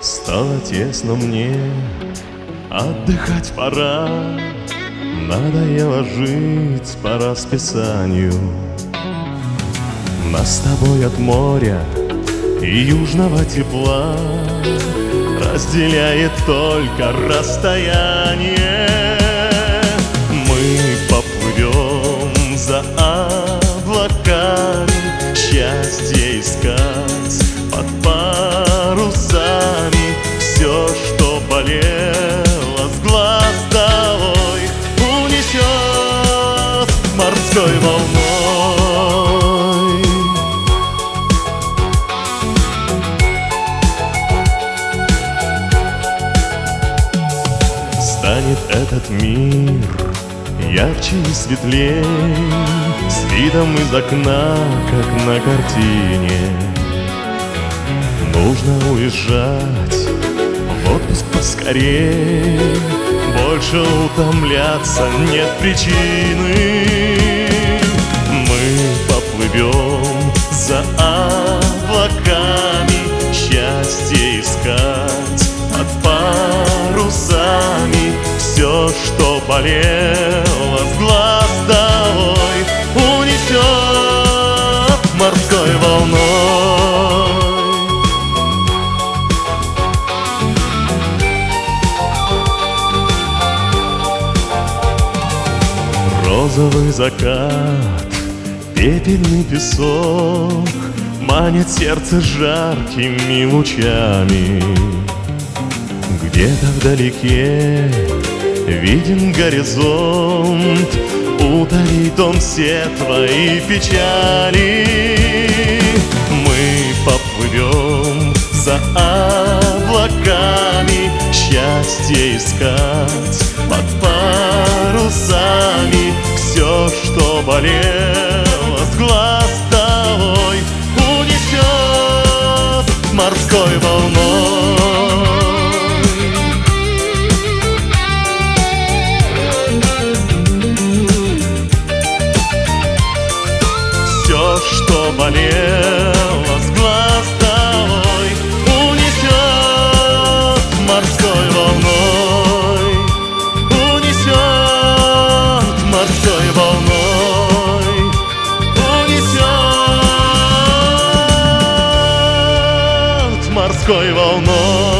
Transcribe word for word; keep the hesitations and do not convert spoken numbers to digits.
Стало тесно мне, отдыхать пора. Надоело жить по расписанию. Нас с тобой от моря и южного тепла разделяет только расстояние. Мы поплывем за облаками, счастье искать под парусами. Все, что болело с глаз долой, унесет морской волной. Станет этот мир ярче и светлей, с видом из окна, как на картине. Нужно уезжать в отпуск поскорей, больше утомляться нет причины. Мы поплывем за облаками, счастье искать под парусами. Все, что болело с глаз долой, унесет морской волной. Розовый закат, пепельный песок манит сердце жаркими лучами. Где-то вдалеке виден горизонт, утолит он все твои печали. Мы поплывем за облаками, счастье искать под парусами. Все, что болело с глаз долой, унесет морской волной. Все, что болело с глаз долой, унесет морской волной. Унесет морской волной. Унесет морской волной.